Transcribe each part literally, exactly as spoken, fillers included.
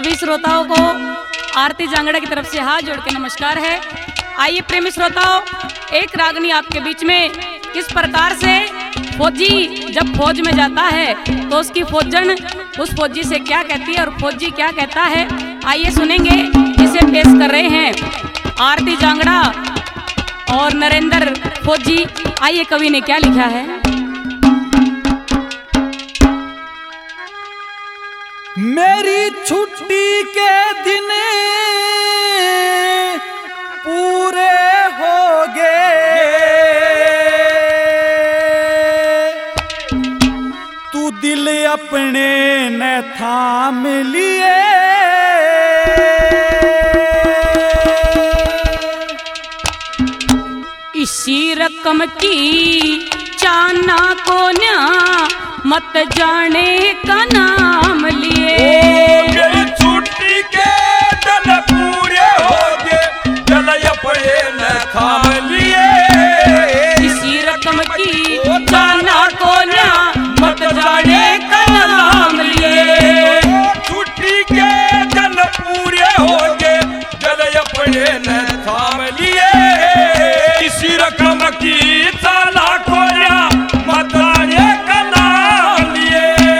सभी श्रोताओं को आरती जांगड़ा की तरफ से हाथ जोड़ के नमस्कार है। आइए प्रेमी श्रोताओं, एक रागनी आपके बीच में किस प्रकार से फौजी जब फौज में जाता है तो उसकी फौजन उस फौजी से क्या कहती है और फौजी क्या कहता है, आइए सुनेंगे। इसे पेश कर रहे हैं आरती जांगड़ा और नरेंद्र फौजी। आइए कवि ने क्या लिखा है। मेरी छुट्टी के दिन पूरे हो गए, तू दिल अपने न थाम लिए। इसी रकम की चाना को न्या मत जाने का नाम लिए। मेरी छुट्टी के दिन पूरे हो गए, जल अपने न थाम लिए। इसी रकम की चाना को न्या मत जाने का नाम लिए। छुट्टी के दिन पूरे हो गए, जल अपने न थाम लिए। इसी रकम की चाला को न्या मत जाने का नाम लिए।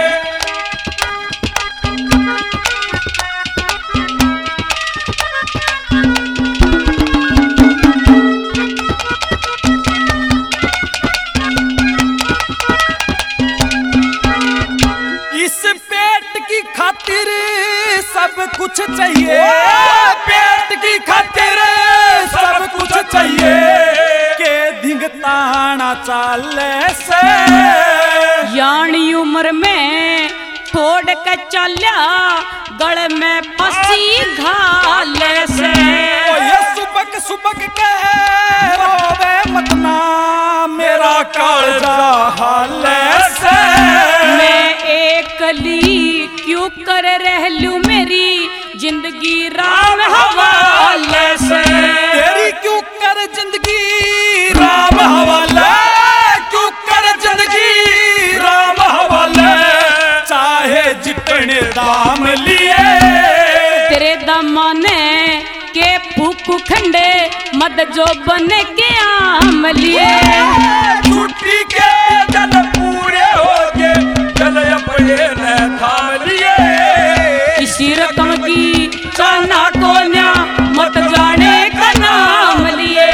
इस पेट की खातिर सब कुछ चाहिए, पेट की खातिर सब कुछ चाहिए। के धिंगताना चाले से यानी उम्र में छोड़ के चल्या गल में फंसी घाले से। ओ ये सुबक सुबक के रोवे मत ना मेरा कालजा हाले से। मैं एकली क्यों कर रह लूं मेरी जिंदगी राम हवाले से। तेरी क्यों कर जिंदगी राम हवाले, क्यों कर जिंदगी राम हवाले। चाहे जितने दाम लिए, तेरे दमाने के फूकू खंडे मद जो बन के आम लिए। छुट्टी के दिन पूरे हो गए, जल अपने न थाम लिए। इसी रकम की चाना को न्या मत जाने का नाम लिए।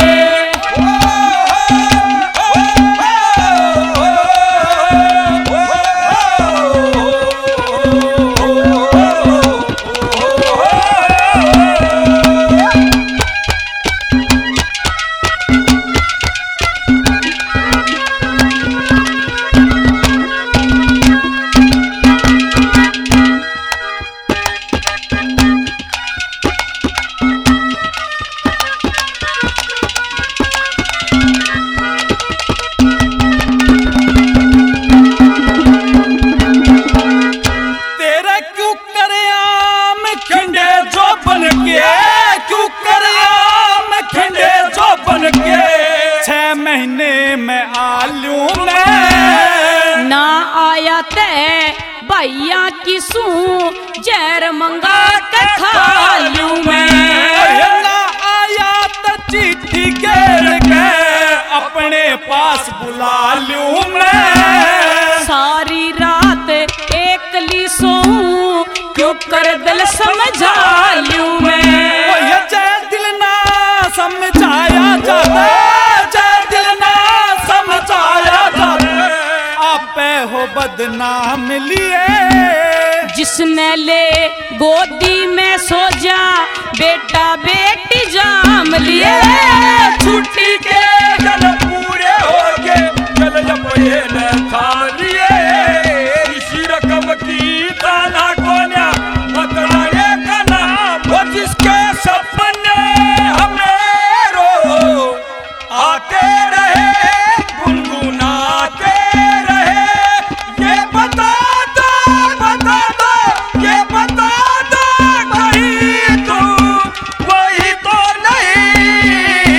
तेरा क्यों करे आम खंडे जो बन के, क्यों करे आम खंडे जो बन के। छह महीने में आलू में ना आया ते भैया की सू जहर मंगा के खा लूं मैं। ना आया तो चिट्ठी घेर के अपने पास बुला लूं मैं। सारी रात एकली सोऊं क्यों कर दिल समझा लूं मैं। ओ ये जय दिल ना समझाया जाता, जय दिल ना समझाया जाता। आपे हो बदनाम लिए। जिसने ले गोदी में सो जा बेटा बेटी जाम लिए। छुट्टी के दिन पूरे हो गए, जल अपने न थाम लिए। इसी रकम की ताना को न्या मत जाने का नाम। वो जिसके सपने हमें रो आते रहे, गुनगुनाते रहे। ये बता दो, बता दो, ये बता दो कहीं तू वही तो नहीं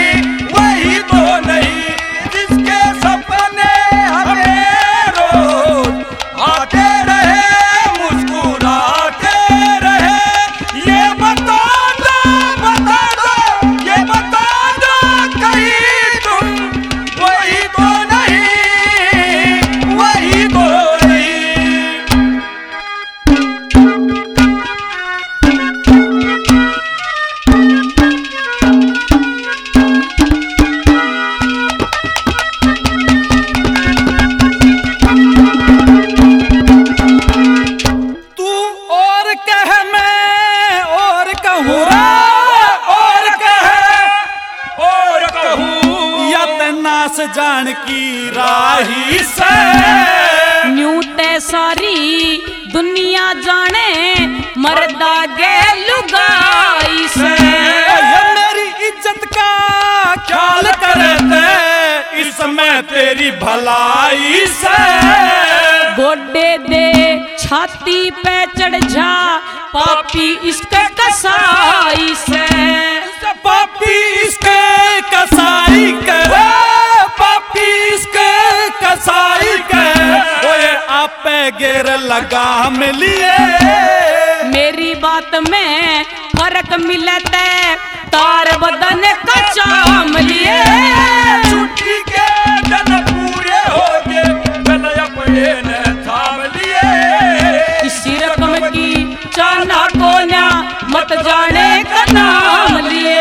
नास जान की राही से न्यू ते सारी दुनिया जाने मर्दा गे लुगाई से। ये मेरी इज्जत का ख्याल करते इसमें तेरी भलाई से। गोडे दे छाती पे चढ़ जा पापी इसके कसाई से। पापी इसके कसाई करे पापी इसके कसाई करे ओए आपे गेर लगाम लिए। मेरी बात में फर्क मिलते तार बदन का चाम लिए। छुट्टी के दिन पूरे हो गए गल अपने ने थाम लिए। इसी रकम की चाना कोन्या मत जाने का नाम लिए।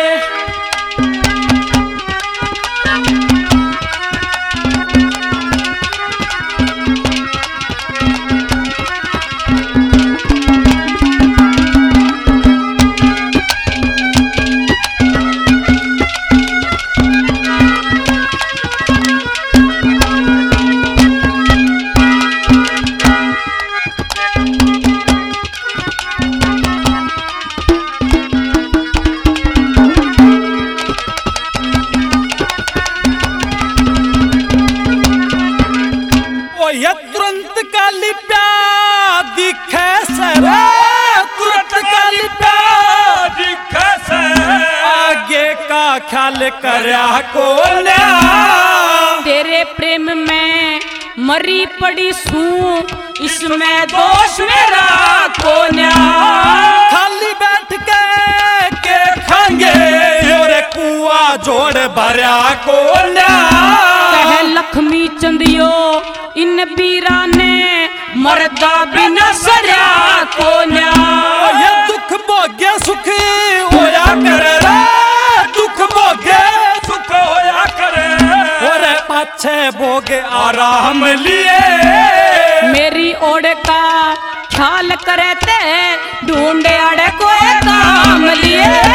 ये तुरंत का लिप्या दिखे सर तुरंत का लिप्या दिखे से। आगे का ख्याल करया को ना। तेरे प्रेम में मरी पड़ी सू इसमें दोष मेरा कोन्या। खाली बैठ के के खाएंगे और कुआ जोड़ भरा को ना। कह लक्ष्मी चंदियो इन बीरा ने मर्दा बिना सरिया कोन्या। ये दुख भोग्य सुख होया करे रे दुख भोग्य सुख होया करे और पाछे भोगे आराम लिए। मेरी ओढ़ का ख्याल करते ढूंढे अड़े कोई काम लिए।